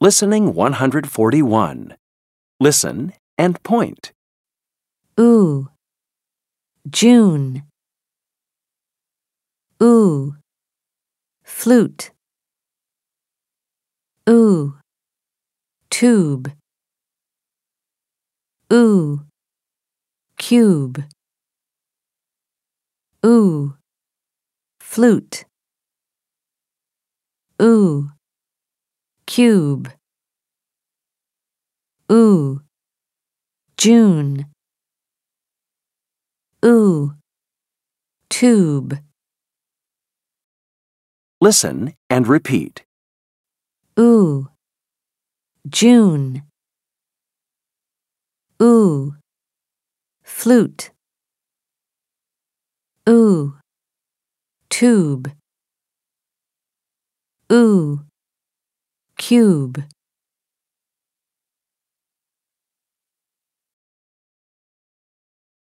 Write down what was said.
Listening 141. Listen and point. Ooh, June. Ooh, flute. Ooh, tube. Ooh, cube. Ooh, flute. Ooh, cube. Ooh, June. Ooh, tube. Listen and repeat. Ooh, June. Ooh, flute. Ooh, tube. Ooh, cube.